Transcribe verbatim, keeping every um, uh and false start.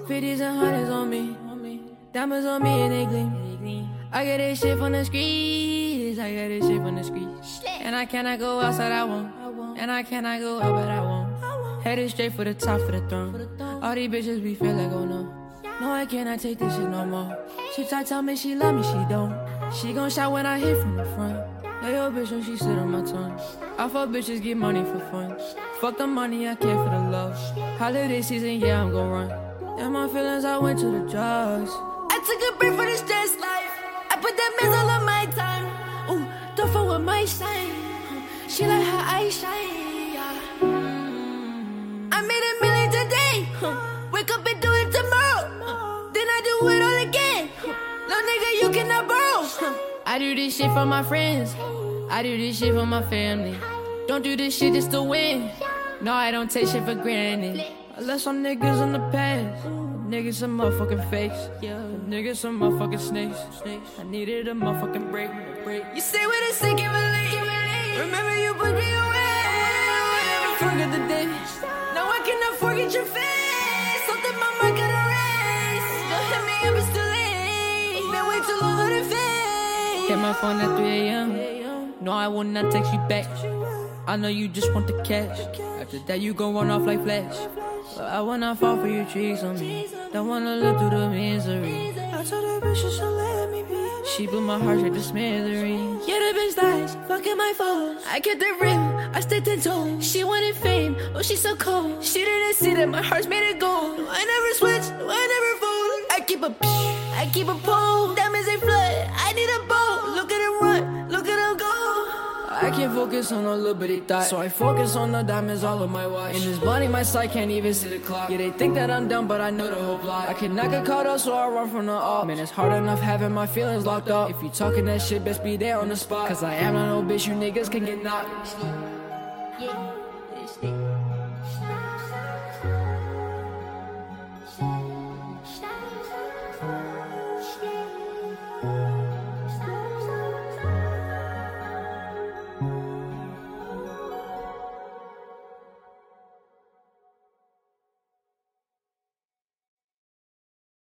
Fifties and hundreds on me. Diamonds on me and they gleam. I get this shit from the streets. I get this shit from the streets. And I cannot go outside, I won't. And I cannot go out, but I won't. Headed straight for the top, for the throne. All these bitches be feel like, oh no. No, I cannot take this shit no more. She try to tell me she love me, she don't. She gon' shout when I hit from the front. Yeah, yo, bitch, when she sit on my tongue. I fuck bitches, get money for fun. Fuck the money, I care for the love. Holiday season, yeah, I'm gon' run. And my feelings, I went to the drugs. I took a break for the stress life. I put that mess all on my time. Ooh, don't fuck with my shine. She like how I shine. Yeah. Mm. I made a million today. Huh. Wake up and do it tomorrow. Huh. Then I do it all again. Huh. No nigga, you cannot borrow. Huh. I do this shit for my friends. I do this shit for my family. Don't do this shit just to win. No, I don't take shit for granted. I left some niggas in the past. Niggas some motherfucking fakes. Yeah, niggas some motherfucking snakes. I needed a motherfucking break. You stay with a sick and believe. Remember you put me away. Never forget the day. Now I cannot forget your face. Something my mind could erase. Don't hit me up, it's too late. Been way too long on the face. Get my phone at three a m No, I will not text you back. I know you just want the cash. After that you gon' run off like Flash. But I wanna fall for your tricks on me. Don't wanna live through the misery. I told her bitch she should let me be. She blew my heart straight to smithereens. Yeah, the bitch lies, fucking my phone. I kept the ring, I stayed ten toes. She wanted fame, oh she's so cold. She didn't see that my heart's made of gold. No, I never switch, no, I never fold. I keep a psh, I keep a pole. Diamonds ain't flood, I need a boat. Look at him run, look at him go. I can't focus on a little bitty thought, so I focus on the diamonds all of my watch. And this money, my sight can't even see the clock. Yeah, they think that I'm dumb, but I know the whole plot. I cannot get caught up, so I run from the off. Man, it's hard enough having my feelings locked up. If you talking that shit, best be there on the spot. Cause I am not no bitch, you niggas can get knocked. Yeah,